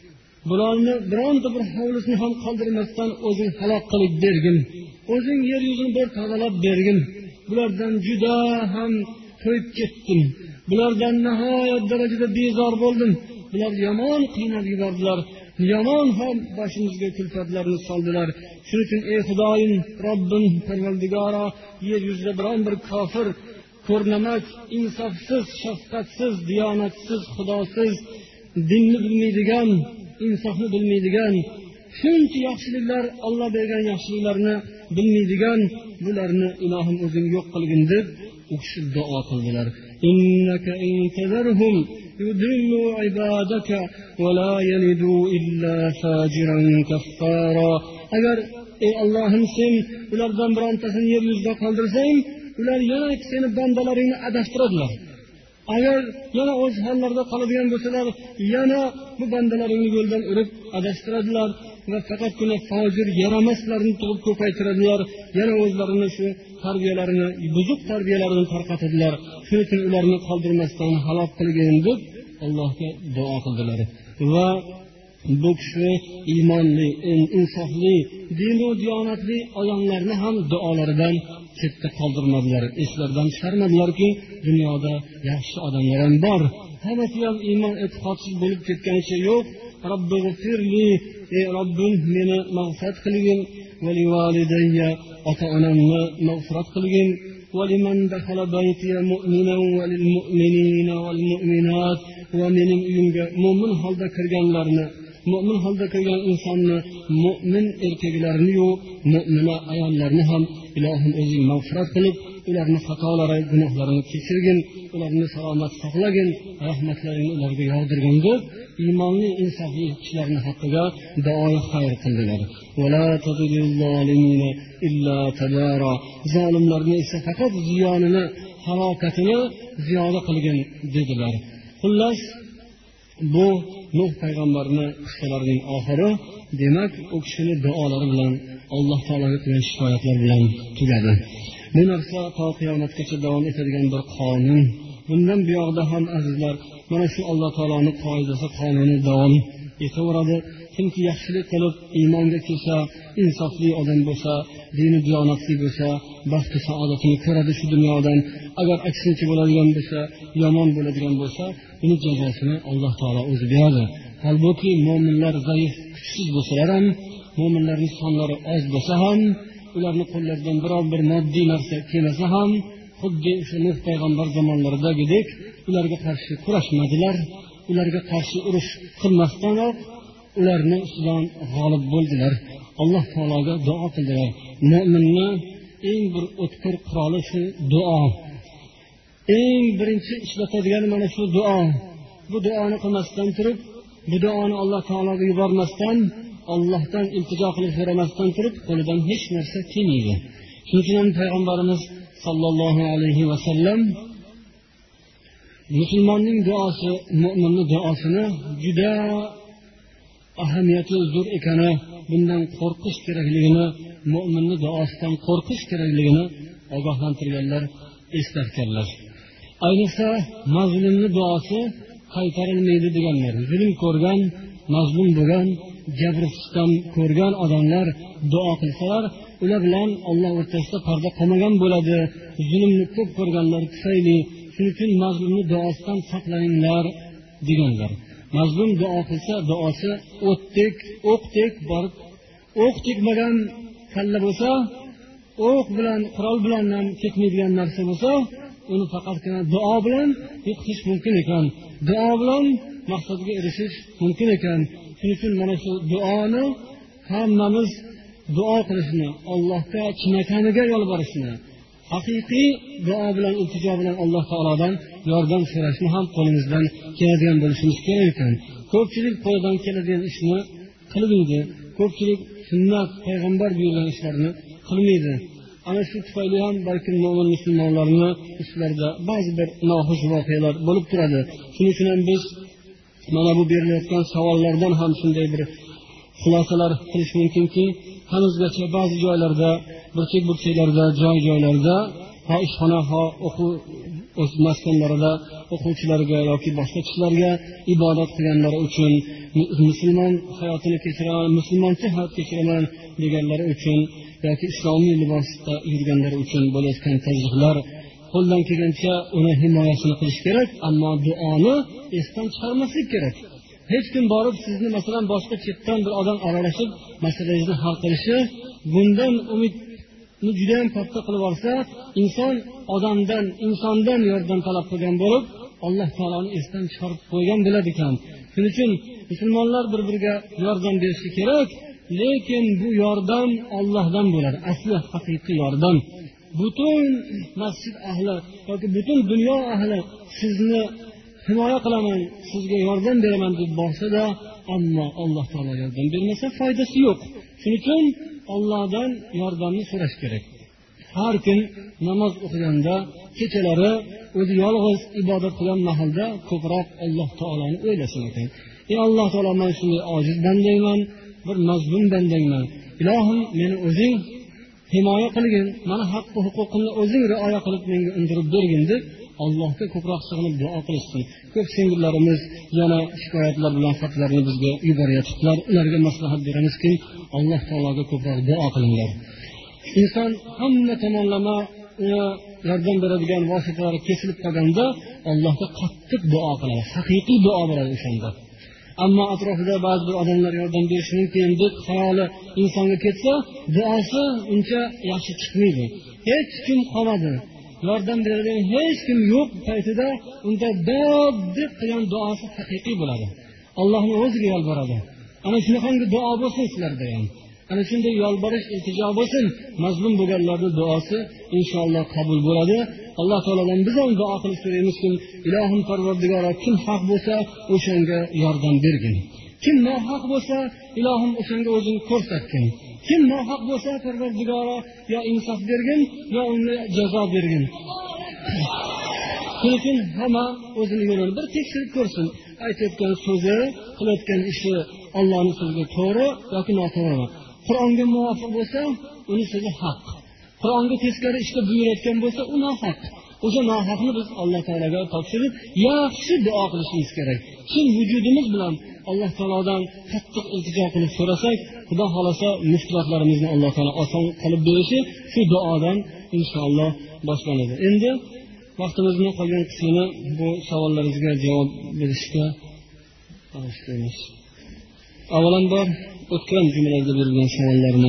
Bularni bironta bir hovlisini ham qoldirmasdan o'zing halok qilib bergin. O'zing yer yuzini bir tozalab bergin. Bulardan juda ham to'yib ketdim. Bulardan nihoyat darajada bezor bo'ldim. Bular yomon qiynab yubordilar. Yomon ham boshimizga kulfatlarni soldilar. Shuning uchun ey Xudoyim, Robbim, Parvardigoro, yer yuzida biron bir kofir, ko'rnamak, insofsiz, shafqatsiz, diyonatsiz, xudosiz, dinni bilmaydigan, insofni bilmaydigan, shuncha yaxshiliklar, Alloh bergan yaxshiliklarni bilmaydigan bularni ilohim o'zing yo'q qilgin deb u kishi duo qildilar. إنك إن تذرهم يضلوا عبادك ولا يلدوا إلا فاجرا كفارا. Agar ey Allohim, sen ulardan birontasini yer yuzida qoldirsang, ular yana seni bandalaringni adashtiradilar. Agar yana o'z hollarida qoladigan bo'lsalar, yana bu bandalaringni yo'ldan urib adashtiradilar va faqatgina fojir yaramaslarni tug'ib ko'paytiradilar. Yana o'zlarini shu tarbiyalarini, buzuq tarbiyalarini tarqatadilar. Shuning uchun ularni qoldirmasdan halok qilgin deb Allohga duo qildilar. Va bu kishi iymonli, insofli, dinu diyonatli odamlarni ham duolaridan chetda qoldirmadilar. Eslaridan chiqarmadilarki, dunyoda yaxshi odamlar ham bor. Hammasi ham iymon e'tiqodsiz bo'lib ketganicha yo'q. Robbig'firli, ey Robbim, meni mag'firat qilgin, va livalidayya, ota-onamni mag'firat qilgin, va liman dakhala baytiya mu'minan va lil mu'minina wal mu'minat, va mening uyimga mu'min holda kirganlarni, mu'min holda kirgan insonni, mu'min erkaklarni yu mu'mina ayollarni ham ilohim o'zing mag'firat qilib, ularni xatolari, gunohlarini kechirgin, ularni salomat saqlagin, rahmatlaringni ularga yog'dirgin deb iymonli, insofli kishilarning haqqiga duoyi xayr qildilar. Wala tadillul zolimina illa tabara. Zolimlarni esa faqat ziyonini, halokatini ziyoda qilgin dedilar. Xullas, bu Nuh payg'ambarning qissalarining oxiri, demak, u kishining duolari bilan, Alloh taologa qilgan shikoyatlar bilan tugadi. Bu narsa to qiyomatgacha davom etadigan bir qonun. Bundan buyog'da ham azizlar, mana shu Alloh taoloning qoidasi, qonuni davom etaveradi. Kimki yaxshilik qilib iymonga kelsa, insofli odam bo'lsa, dini diyonatli bo'lsa, baxt saodatini ko'radi shu dunyodan. Agar aksincha bo'ladigan bo'lsa, yomon bo'ladigan bo'lsa, uni jazosini Alloh taolo o'zi beradi. Holbuki mu'minlar zaif, kuchsiz bo'lsalar ham, mu'minlarning sonlari oz bo'lsa ham, ularning qo'llaridan biror bir moddiy narsa kelmasa ham, xuddi o'sha Nuh payg'ambar zamonlaridagidek ularga qarshi kurashmadilar, ularga qarshi urush qilmasdanoq ularni ustidan g'olib bo'ldilar. Alloh taologa duo qildilar. Mu'minni eng bir o'tkir quroli shu duo. Eng birinchi ishlatadigan mana shu duo. Bu duoni qilmasdan turib, bu duoni Alloh taologa yubormasdan, Allohdan iltijo qilib so'ramasdan turib, qo'lidan hech narsa kelmaydi. Shuning uchun payg'ambarimiz sallallohu alayhi va sallam musulmonning duosi, mu'minning duosini juda ahamiyati zo'r ekani, bundan qo'rqish kerakligini, mu'minning duosidan qo'rqish kerakligini ogohlantirganlar, eslatganlar. Ayniqsa mazlumning duosi qaytarilmaydi deganlar. Zulm ko'rgan, mazlum bo'lgan, jabr sitam ko'rgan odamlar duo qilsalar, ular bilan Alloh o'rtasida parda qolmagan bo'ladi. Zulmni ko'p ko'rganlar tufayli, shuning uchun mazlumning duosidan saqlaninglar deganlar. Mazlum duo qilsa, duosi o'tdek, o'qdek borib, o'q tegmagan kalla bo'lsa, o'q bilan, qurol bilan ham ketmaydigan narsa bo'lsa, uni faqatgina duo bilan yo'qotish mumkin ekan. Duo bilan maqsadga erishish mumkin ekan. Shuning uchun mana shu duoni hammamiz duo qilishni, Allohga chinakamiga yolborishni, haqiqiy duo bilan, iltijo bilan Alloh taolodan yordam so'rashni ham qo'limizdan keladigan bo'lishimiz kerak ekan. Ko'pchilik qo'lidan keladigan ishni qilmaydi. Ko'pchilik sunnat, payg'ambar buyurgan ishlarni qilmaydi. Ana shu tufayli ham balki mo'min musulmonlarning ishlarida ba'zi bir noxush voqealar bo'lib turadi. Shuning uchun ham biz mana bu berilayotgan savollardan ham shunday bir xulosalar qilish mumkinki, hanuzgacha ba'zi joylarda, burchak-burchaklarda, joy-joylarda, ha ishxona, ha o'quv maskanlarida o'quvchilarga yoki boshqa kishilarga ibodat qilganlari uchun, musulmon hayotini kechiraman, musulmoncha hayot kechiraman deganlari uchun yoki islomiy libosda yurganlari uchun bo'layotgan tazyiqlar, qo'ldan kelgancha uni himoyasini qilish kerak, ammo duoni esdan chiqarmaslik kerak. Hech kim borib sizni masalan boshqa chetdan bir odam aralashib masalangizni hal qilishi, bundan umidni juda ham katta qilib olsa, inson odamdan, insondan yordam talab qilgan bo'lib, Alloh taoloni esdan chiqarib qo'ygan bo'ladi ekan. Shuning uchun musulmonlar bir-biriga yordam berishi kerak, lekin bu yordam Allohdan bo'ladi. Asli haqiqiy yordam. Butun masjid ahli yoki butun dunyo ahli sizni himoya qilaman, sizga yordam beraman deb borsa-da, ammo Alloh taolo yordam bermasa foydasi yo'q. Shuning uchun Allohdan yordamni so'rash kerak. Har kim namoz o'qiganda, kechalari o'zi yolg'iz ibodat qilgan mahalda ko'proq Alloh taoloni o'ylasin ekan. Ey Alloh taolo, men shunday ojiz bandayman, bir mazlum bandayman. Ilohim, meni o'zing himoya qilgin, mana haqq va huquqimni o'zing rioya qilib menga undirib bergin deb Allohga ko'proq sig'inib duo qilishsin. Ko'p singillarimiz yana shikoyatlar bilan xatlarni bizga yuboryaptilar. Ularga maslahat beramizki, Alloh taologa ko'proq duo qilinglar. Inson hamma tomonlama yordam beradigan vositalar kesilib qolganda Allohga qattiq duo qiladi. Haqiqiy duo bo'ladi o'shanda. Ammo atrofida ba'zi bir odamlar yordam berishi mumkin deb xayoli insonga ketsa, duosi uncha yaxshi chiqmaydi. Hech kim qoladi. Yordam beradigan hech kim yo'q paytida unda dod deb qilgan duosi haqiqiy bo'ladi. Allohning o'ziga yolboradi. Ana shunaqangi duo bo'lsin sizlarda ham. ana shunday yolborish iltijo bo'lsin. Mazlum bo'lganlarning duosi inshaalloh qabul bo'ladi. Alloh taolodan biz ham duo qilib so'raymizki, ilohim Parvardigoro, kim haq bo'lsa o'shanga yordam bergin. Kim nohaq bo'lsa, ilohim o'shanga o'zing ko'rsatgin. Kim nohaq bo'lsa, Parvardigoro yo insof bergin, yo unga jazo bergin. Shuning uchun hamma o'zining yo'lini bir tekshirib ko'rsin. Aytayotgan so'zi, qilayotgan ishi Allohning so'ziga to'g'ri yoki noto'g'ri. Qur'onga muvofiq bo'lsa, uning so'zi haq. Qur'onga teskari ishga buyurayotgan bo'lsa, u nohaq. O'sha nohaqni biz Alloh taolaga topshirib, yaxshi duo qilishimiz kerak. Chin vujudimiz bilan Alloh taolodan qattiq iltijo qilib so'rasak, Xudo xolasa mushkulotlarimizni Alloh taolo oson qilib berishi shu duodan inshaalloh boshlanadi. Endi vaqtimizning qolgan qismini bu savollaringizga javob berishga qarashtiramiz. Avvalambor o'tgan jumlalarda berilgan savollarni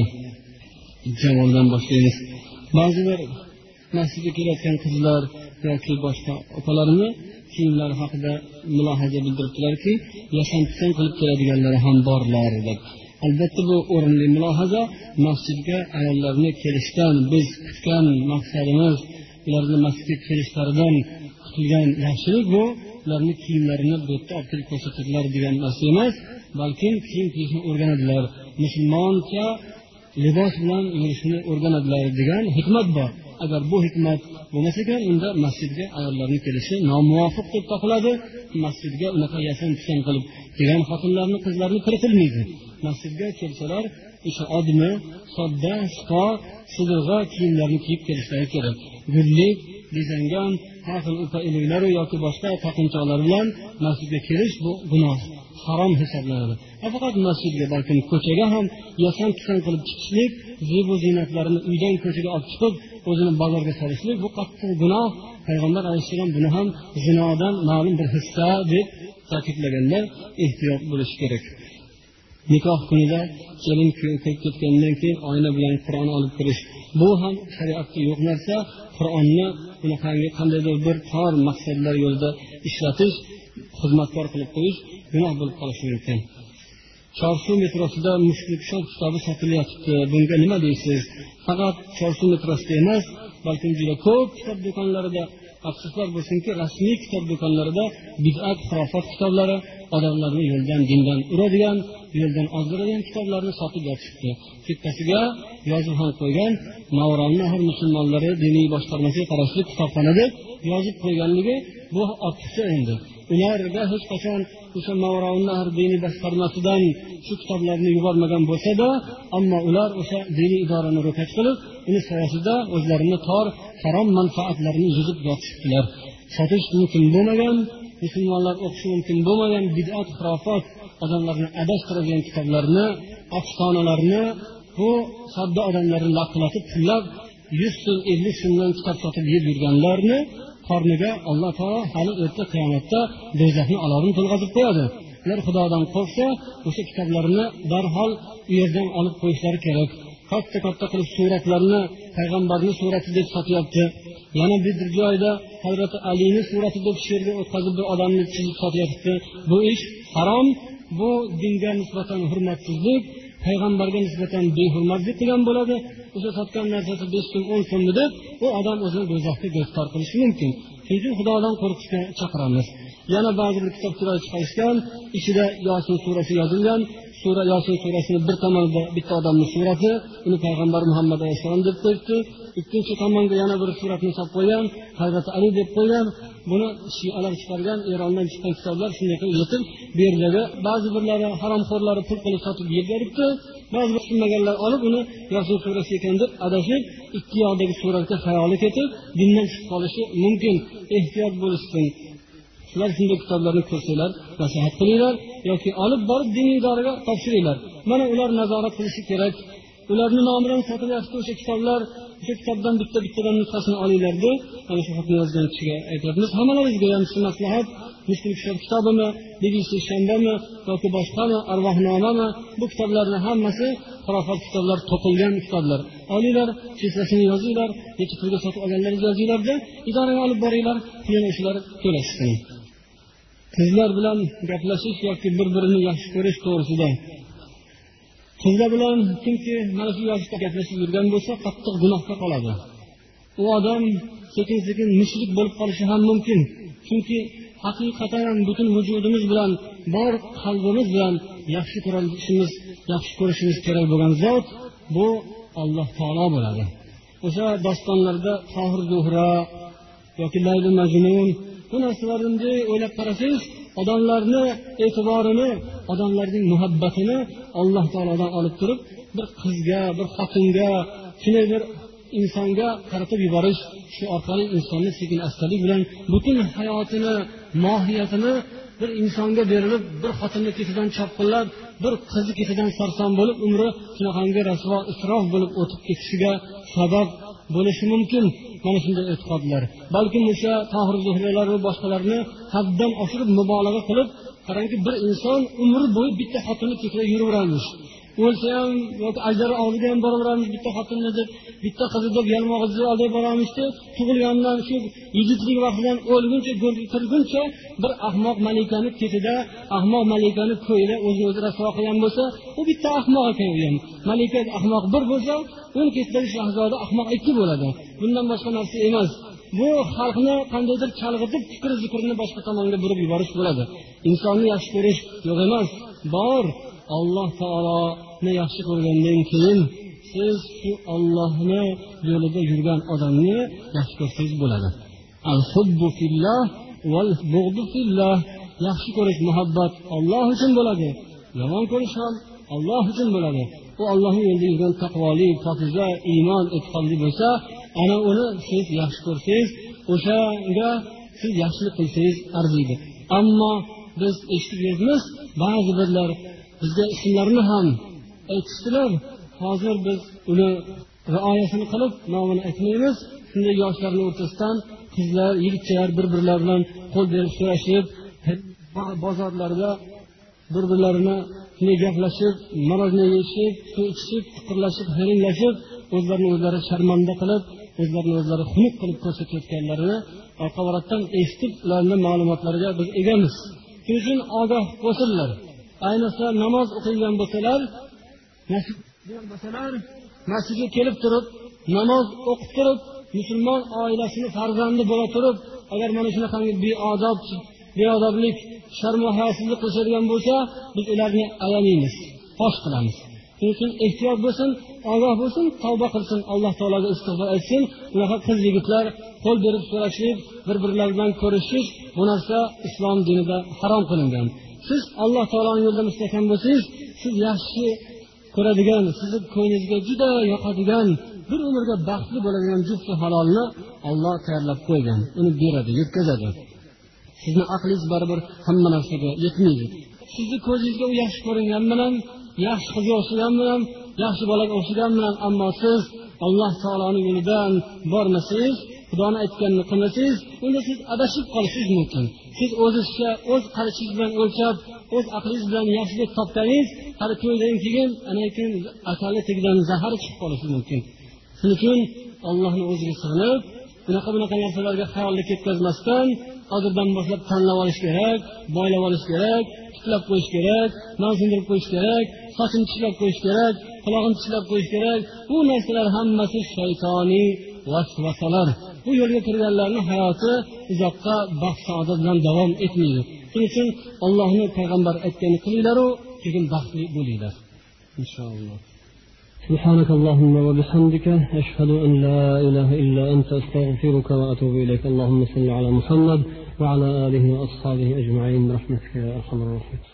javobdan boshlaymiz. Ba'zilar masjidga kelayotgan qizlar yoki boshqa opalarni kiyimlari haqida mulohaza bildiribdilarki, yasantsin qilib keladiganlar ham borlar deb. Albatta bu o'rinli mulohaza. Masjidga ayollarni kelishdan biz kutgan maqsadimiz, ularning masjidga kelishlaridan kutilgan yaxshilik bu ularning kiyimlarini bu yerda olib kelib ko'rsatadilar degan narsa emas, balki kiyim kiyishni o'rganadilar, musulmoncha libos bilan yurishni o'rganadilar degan hikmat bor. Agar bu hikmat bo'lmasa ekan, unda masjidga ayollarning kelishi nomuvofiq deb topiladi. Masjidga unaqa yasan-tusan qilib kelgan xotinlarni, qizlarni kiritilmaydi. Masjidga kelsalar, o'sha odmi, sodda, sipo, sidirg'a kiyimlarni kiyib kelishlari kerak. Gullik, bezangan, har xil upa iliklar yoki boshqa taqinchoqlar bilan masjidga kelish bu gunoh, harom hisoblanadi. Faqat masjidga, balkim ko'chaga ham yasan-tusan qilib chiqishlik, zebo ziynatlarini uydan ko'chaga olib chiqib, o'zini bozorga solishlik bu qattiq gunoh. Payg'ambar alayhisalom buni ham zinodan ma'lum bir hissa deb ta'kidlaganlar, ehtiyot bo'lish kerak. Nikoh kunida kelin kirib ketgandan keyin oyna bilan Qur'on olib kirish, bu ham shariatda yo'q narsa. Qur'onni bunaqangi qandaydir bir tor maqsadlar yo'lida ishlatish, xizmatkor qilib qo'yish gunoh bo'lib qolishi mumkin. Chorsu metrosida Mushrik Shot kitobi sotilyapti. Bunga nima deysiz? Faqat Chorsu metrosida emas, balki juda ko'p kitob do'konlarida, afsuslar bo'lsinki, rasmiy kitob do'konlarida bid'at, xurofot kitoblari, odamlarni yo'ldan, dindan uradigan, yo'ldan ozdiradigan kitoblarni sotib yotishdi. Chekkasiga yozib ham qo'ygan, Navro'ning har musulmonlari diniy boshqarmasiga qarashli kitobxona deb yozib qo'yganligi bu ortiqcha endi. Ularga hech qachon o'sha Navro'ning har diniy boshqarmasidan shu kitoblarni yubormagan bo'lsa-da, ammo ular o'sha diniy idorani ro'kach qilib, uni soyasida o'zlarini tor harom manfaatlarini yuzib yotishdilar. Sotish mumkin bo'lmagan, musulmonlar o'qishi mumkin bo'lmagan bid'at, xurofot, odamlarni adashtiradigan kitoblarni, afsonalarni bu sodda odamlarni laqillatib pullab yuz so'm, ellik so'mdan kitob sotib yeb yurganlarni qorniga Alloh taolo hali erta qiyomatda do'zaxning olovini to'lg'azib qo'yadi. Ular Xudodan qo'rqsa, o'sha kitoblarni darhol u yerdan olib qo'yishlari kerak. Katta-katta qilib suratlarni payg'ambarning surati deb sotyapti. Yana bir joyda Hazrat Alining surati deb she'rga o'tkazib bir odamni chizib sotyapti. Bu ish harom, bu dinga nisbatan hurmatsizlik, payg'ambarga nisbatan behurmatlik degan bo'ladi. O'sha sotgan narsasi besh so'm, o'n so'm deb u odam o'zini do'zaxga giriftor qilishi mumkin. Shuning uchun Xudodan qo'rqishga chaqiramiz. Yana ba'zi bir kitobchilar chiqarishgan, ichida Yosin surasi yozilgan. Sura Yosin surasining bir tomonida bitta odamning surati, uni payg'ambar Muhammad alayhisalom deb qo'yibdi. Ikkinchi tomonga yana bir suratni solib qo'ygan, Hazrat Ali deb qo'ygan. Buni shialar chiqargan, Erondan chiqqan kitoblar shunday qilib yetib, bu yerdagi ba'zi birlari haromxo'rlari pul qilib sotib yeb beribdi. Ba'zi bir tushunmaganlar olib uni Yosin surasi ekan deb adashib, ikki yoqdagi suratga xayoli ketib, dindan chiqib qolishi mumkin. Ehtiyot bo'lishsin. Sizlar shunday kitoblarni ko'rsanglar, nasihat qilinglar yoki olib borib diniy idoraga topshiringlar. Mana ular nazorat qilishi kerak. Ularning nomidan sotilayotgan o'sha kitoblar, o'sha kitobdan bitta-bittadan nusxasini olinglar deb, mana shu xatni yozgan kishiga aytamiz. Hammalaringizga ham shu maslahat, Mushrik Shot kitobimi, Bigisi Shanbami yoki boshqami, Arvohnomami, bu kitoblarning hammasi xurofot kitoblar, to'qilgan kitoblar. Olinglar, chizmasini yozinglar, necha pulga sotib olganlaringizni yozinglar-da, idoraga olib boringlar, pulini o'shalar to'lashsin. Qizlar bilan gaplashish yoki bir-birini yaxshi ko'rish to'g'risida Sizlar bilan kimki mana shu yoshda gaplashib yurgan bo'lsa, qattiq gunohga qoladi. U odam sekin-sekin mushrik bo'lib qolishi ham mumkin. Chunki haqiqatan butun vujudimiz bilan, bor qalbimiz bilan yaxshi ko'rishimiz, yaxshi ko'rishimiz kerak bo'lgan zot bu Alloh taolo bo'ladi. O'sha dostonlarda Tohir Zuhra yoki Layli Majnun bu narsalarni o'ylab qarasangiz, odamlarni e'tiborini, odamlarning muhabbatini Alloh taolodan olib turib, bir qizga, bir xotinga, shunday bir insonga qaratib yuborish, shu orqali insonni sekin astalik bilan butun hayotini, mohiyatini bir insonga berilib, bir xotinni ketidan chopqillab, bir qizi ketidan sarson bo'lib, umri shunaqangi rasvo, isrof bo'lib o'tib ketishiga sabab bo'lishi mumkin. Mana shunday e'tiqodlar. Balki o'sha Tohir Zuhralar va boshqalarni haddan oshirib mubolag'a qilib, qarangki bir inson umri bo'yi bitta xotinni ketida yuraveramiz. O'lsa ham yoki ajri oldiga ham boraveramiz, bitta xotinni deb, bitta qizni deb yalmog'izni olib boramizki, tug'ilgandan shu yigitlik vaqtidan o'lguncha, kirguncha bir ahmoq malikani ketida, ahmoq malikani ko'yida o'zini o'zi rasvo qilgan bo'lsa, u bitta ahmoq ekan u ham. Malika ahmoq bir bo'lsa, uni ketidagi shahzoda ahmoq ikki bo'ladi. Bundan boshqa narsa emas. Bu xalqni qandaydir chalg'itib, fikr zikrini boshqa tomonga burib yuborish bo'ladi. Insonni yaxshi ko'rish yo'q emas, bor. Alloh taoloni yaxshi ko'rgandan keyin siz shu Allohni yo'lida yurgan odamni yaxshi ko'rsangiz bo'ladi. Al-hubbu fillah val bughdu fillah. Yaxshi ko'rish, muhabbat Alloh uchun bo'ladi. Yomon ko'rish ham Alloh uchun bo'ladi. U Allohning yo'lida yurgan taqvoli, pokiza, iymon, e'tiqodli bo'lsa, ana uni siz yaxshi ko'rsangiz, o'shanga siz yaxshilik qilsangiz arziydi. Ammo biz eshitib yuribmiz, ba'zi birlar bizga ismlarini ham aytishdilar. Hozir biz uni rioyasini qilib, nomini aytmaymiz. Shunday yoshlarning o'rtasidan qizlar, yigitchalar bir-birlari bilan qo'l berib so'rashib, bozorlarda bir-birlarini shunday gaplashib, marojna yeyishib, suv ichishib, fikrlashib, hiringlashib, o'zlarini o'zlari sharmanda qilib, o'zlarini o'zlari xunuk qilib ko'rsatayotganlarini orqa-orqadan eshitib, ularning ma'lumotlariga biz egamiz. Shuning uchun ogoh bo'lsinlar. Ayniqsa namoz o'qigan bo'lsalar, bo'lsalar, masjidga kelib turib, namoz o'qib turib, musulmon oilasini farzandi bo'la turib, agar mana shunaqangi beodob, beodoblik, sharm va hayosizlik qiladigan bo'lsa, biz ularni ayamaymiz, fosh qilamiz. Shuning uchun ehtiyot bo'lsin, ogoh bo'lsin, tavba qilsin, Alloh taolaga istig'for etsin. Unaqa qiz yigitlar qo'l berib so'rashib, bir-birlari bilan ko'rishish, bu narsa islom dinida harom qilingan. Siz Alloh taoloning yo'lida mustahkam bo'lsangiz, siz yaxshi ko'radigan, sizni ko'nglingizga juda yoqadigan, bir umrga baxtli bo'ladigan juft halolni Alloh tayyorlab qo'ygan. Uni beradi, yetkazadi. Sizni aqlingiz baribir hamma narsaga yetmaydi. Sizni ko'zingizga u yaxshi ko'ringan bilan, yaxshi qizga o'xshagan bilan, yaxshi bolaga o'xshagan bilan, ammo siz Alloh taoloning yo'lidan bormasangiz, Xudoning aytganini qilmasangiz, unda siz adashib qolishingiz mumkin. Siz o'zingizga, o'z qarashingiz bilan o'lchab, o'z aqlingiz bilan yaxshilik topganingiz, hali to'ydan keyin ana keyin asali tegidan zahar chiqib qolishi mumkin. Shuning uchun Allohning o'ziga sig'inib, bunaqa bunaqa narsalarga xayollik ketkazmasdan, hozirdan boshlab tanlab olish kerak, boylab olish kerak, tiklab qo'yish kerak, non sindirib qo'yish kerak, sochini tishlab qo'yish kerak, qulog'ini tishlab qo'yish kerak. Bu narsalar hammasi shaytoniy vasvasalar. Bu yo'lga kirganlarning hayoti uzoqqa baxt saodat bilan davom etmaydi. Shuning uchun Allohning payg'ambar aytganini qilinglar-u, keyin baxtli bo'linglar. Inshaalloh. سبحانك اللهم وبحمدك أشهد أن لا إله إلا أنت أستغفرك وأتوب إليك. اللهم صل على محمد وعلى آله وأصحابه أجمعين برحمتك يا أرحم الراحمين.